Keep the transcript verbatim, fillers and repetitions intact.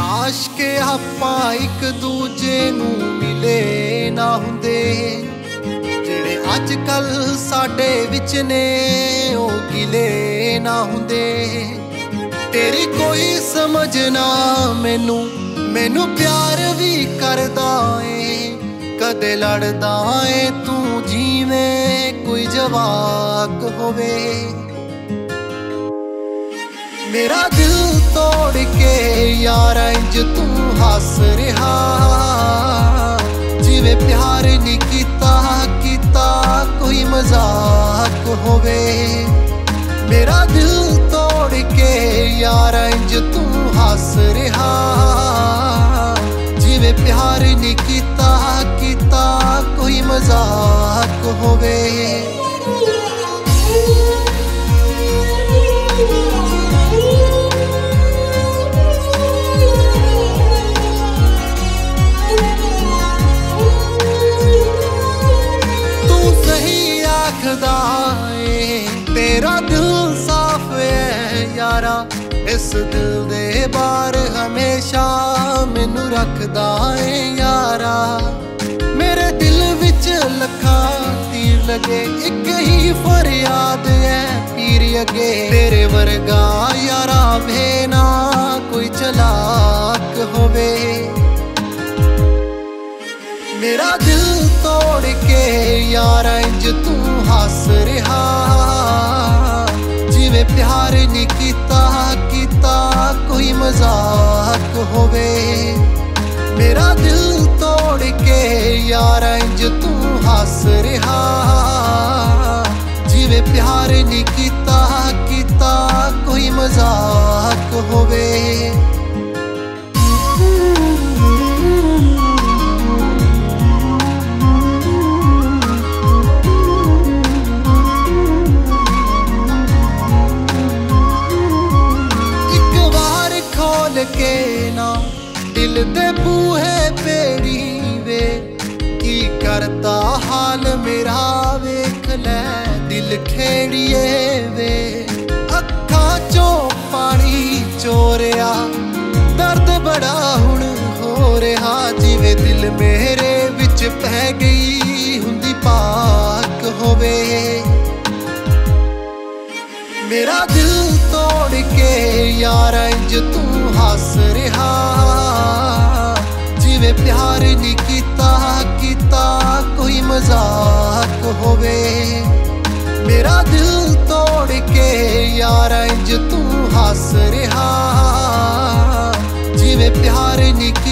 आशके आपां इक दूजे नूं मिले ना हुंदे, जेड़े अज कल साडे विच ने ओ गिले ना हुंदे। तेरी कोई समझ ना मैनू, मैनू प्यार भी करदा ए, कदे लड़दा ए तू जिवें कोई जवाक होवे। मेरा दिल तोड़ के यार इंज तू हस रहा, जिवें प्यार नहीं कीता कीता कोई मजाक होवे। मेरा दिल तोड़ के यार इंज तू हस रहा, जिवें प्यार नहीं कीता कीता कोई मजाक होवे। तेरा दिल साफ है यारा, इस दिल दे बार हमेशा मैनू रखदा है यारा। मेरे दिल विच लखा तीर लगे, एक ही फरियाद है पीर अगे। तेरे वर्गा यारा भेना कोई चलाक होवे। मेरा दिल तोड़ के यार इंज तू हस रहा, जिवें प्यार नहीं कीता कीता कोई मजाक होवे। मेरा दिल तोड़ के यार इंज तू हस रहा, जिवें प्यार नहीं कीता कीता कोई मजाक होवे। के ना दिल दे बूहे पेड़ी वे, की करता हाल मेरा वेख ले दिल खेड़िए वे। अखां चों पानी चोरिया दर्द बड़ा हुण हो रहा, जिवें दिल मेरे विच पै गई हुंदी पाक होवे। मेरा दिल तोड़ के यार इंज तू हस रहा, जिवें प्यार नहीं कीता कीता कोई मजाक होवे। मेरा दिल तोड़ के यार इंज तू हस रहा, जिवें प्यार नहीं